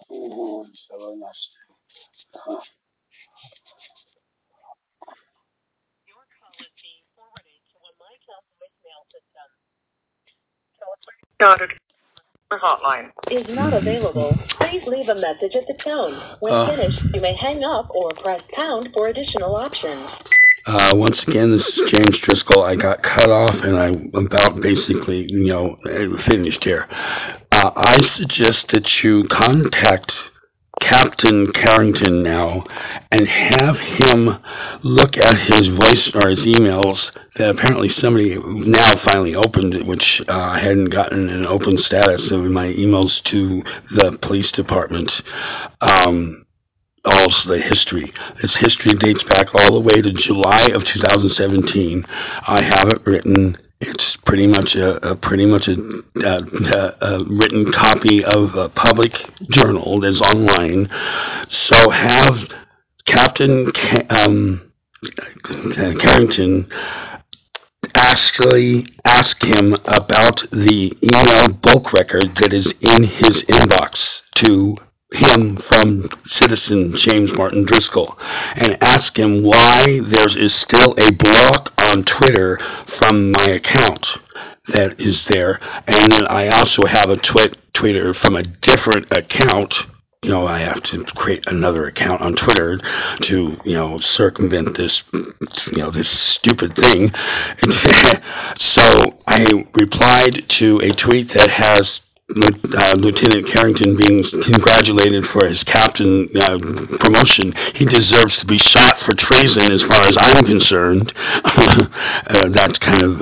So that's, uh, hotline is not available. Please leave a message at the tone. When finished, you may hang up or press pound for additional options. Once again, this is James Driscoll. I got cut off and I'm about basically, finished here. I suggest that you contact Captain Carrington now and have him look at his voice or his emails that apparently somebody now finally opened, which I hadn't gotten an open status of my emails to the police department. Also the history. This history dates back all the way to July of 2017. I have it written. It's pretty much a written copy of a public journal that's online. So have Captain Carrington actually ask him about the email bulk record that is in his inbox to him from citizen James Martin Driscoll, and ask him why there is still a block on Twitter from my account that is there. And then I also have a Twitter from a different account. I have to create another account on Twitter to, circumvent this stupid thing. So I replied to a tweet that has Lieutenant Carrington being congratulated for his captain promotion. He deserves to be shot for treason, as far as I'm concerned. That's kind of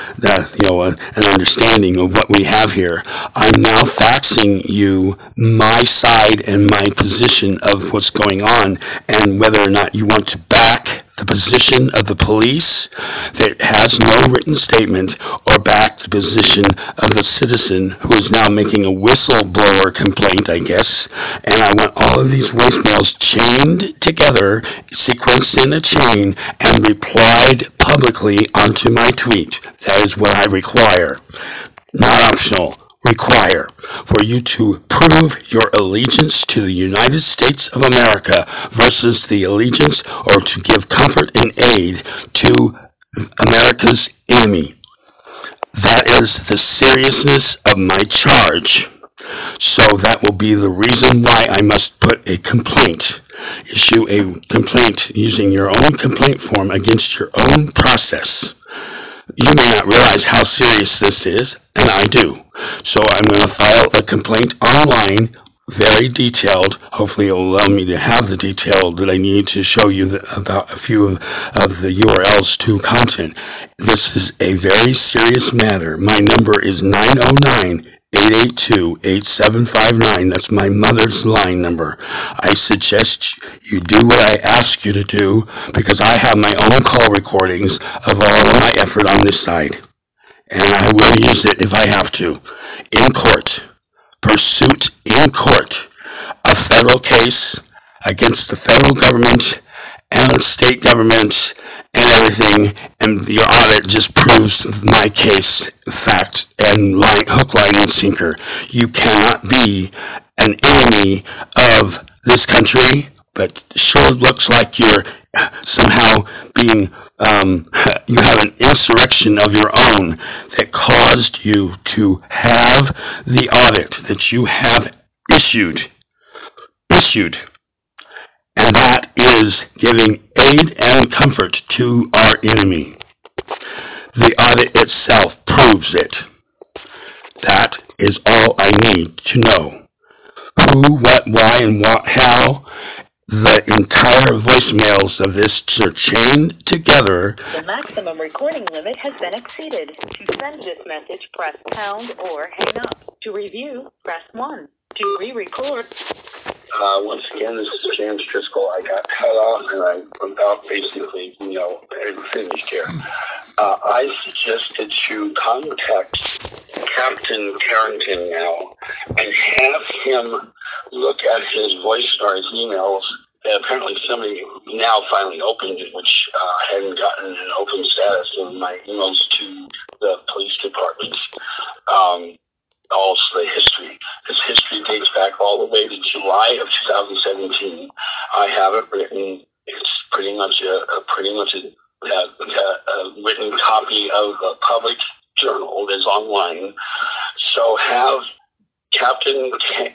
an understanding of what we have here. I'm now faxing you my side and my position of what's going on, and whether or not you want to back the position of the police that has no written statement, or back the position of the citizen who is now making a whistleblower complaint, I guess. And I want all of these voicemails chained together, sequenced in a chain, and replied publicly onto my tweet. That is what I require. Not optional. Require for you to prove your allegiance to the United States of America versus the allegiance, or to give comfort and aid to America's enemy. That is the seriousness of my charge. So that will be the reason why I must put a complaint, issue a complaint using your own complaint form against your own process. You may not realize how serious this is, and I do. So I'm going to file a complaint online, very detailed. Hopefully, it will allow me to have the detail that I need to show you about a few of the URLs to content. This is a very serious matter. My number is 909 882-8759. That's my mother's line number. I suggest you do what I ask you to do, because I have my own call recordings of all of my effort on this side. And I will use it if I have to. In court. Pursuit in court. A federal case against the federal government and the state government and everything, and your audit just proves my case fact and hook, line, and sinker. You cannot be an enemy of this country, but sure looks like you're somehow being, you have an insurrection of your own that caused you to have the audit that you have issued, and that is giving aid and comfort to our enemy. The audit itself proves it. That is all I need to know. Who, what, why, and how. The entire voicemails of this are chained together. The maximum recording limit has been exceeded. To send this message, press pound or hang up. To review, press 1. To re-record. Once again, this is James Driscoll. I got cut off and I'm about basically, finished here. I suggest that you contact Captain Carrington now and have him look at his voice or his emails that apparently somebody now finally opened, which hadn't gotten an open status of my emails to the police department. all the history. This history dates back all the way to July of 2017. I have it written. It's pretty much a written copy of a public journal that's online. So have Captain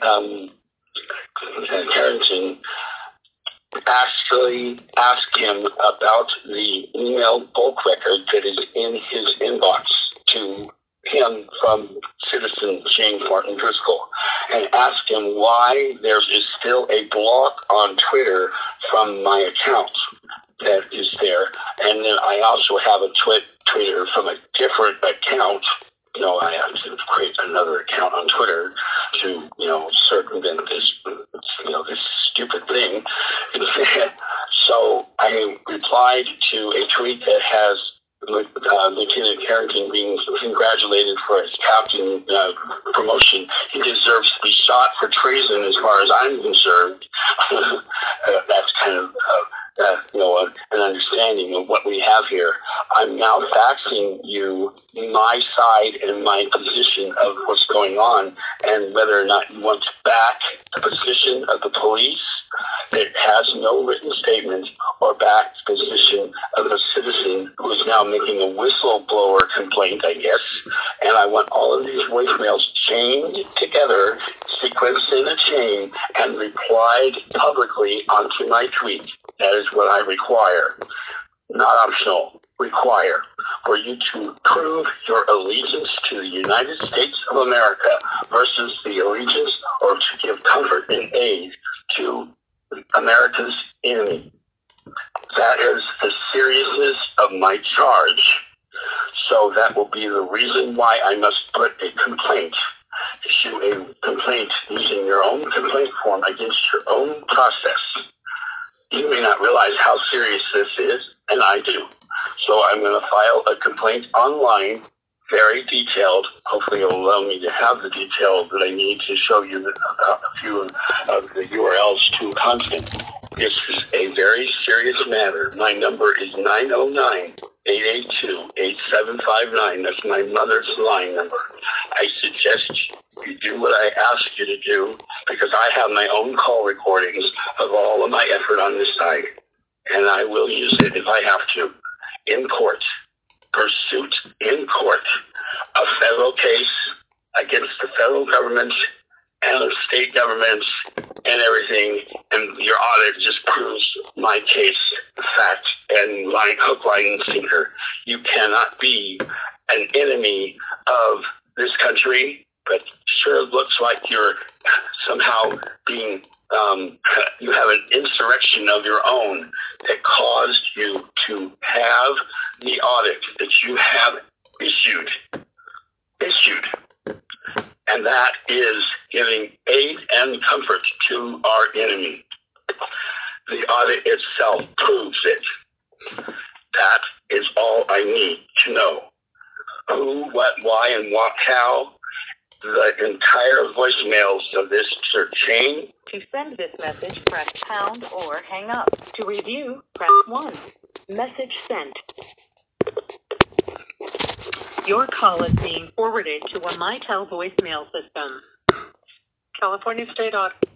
Carrington actually ask him about the email bulk record that is in his inbox to him from citizen James Martin Driscoll, and ask him why there is still a block on Twitter from my account that is there. And then I also have a Twitter from a different account. I have to create another account on Twitter to, circumvent this stupid thing. So I replied to a tweet that has Lieutenant Carrington being congratulated for his captain promotion. He deserves to be shot for treason, as far as I'm concerned. That's kind of an understanding of what we have here. I'm now faxing you my side and my position of what's going on, and whether or not you want to back the position of the police that has no written statement, or back the position of a citizen who is now making a whistleblower complaint, I guess. And I want all of these voicemails chained together, sequenced in a chain, and replied publicly onto my tweet. That is what I require. Not optional. Require for you to prove your allegiance to the United States of America versus the allegiance, or to give comfort and aid to America's enemy. That is the seriousness of my charge. So that will be the reason why I must put a complaint, issue a complaint using your own complaint form against your own process. You may not realize how serious this is, and I do. So I'm going to file a complaint online, very detailed. Hopefully it will allow me to have the detail that I need to show you a few of the URLs to content. This is a very serious matter. My number is 909-882-8759. That's my mother's line number. I suggest you do what I ask you to do, because I have my own call recordings of all of my effort on this side, and I will use it if I have to. In court, pursuit in court, a federal case against the federal government and the state governments and everything, and your audit just proves my case fact and line, hook, line, and sinker. You cannot be an enemy of this country, but sure looks like you're somehow being, you have an insurrection of your own that caused you to have the audit that you have issued. And that is giving aid and comfort to our enemy. The audit itself proves it. That is all I need to know. Who, what, why, and what, how. The entire voicemails of this chain. To send this message, press pound or hang up. To review, press 1. Message sent. Your call is being forwarded to a Mitel voicemail system. California State Audit.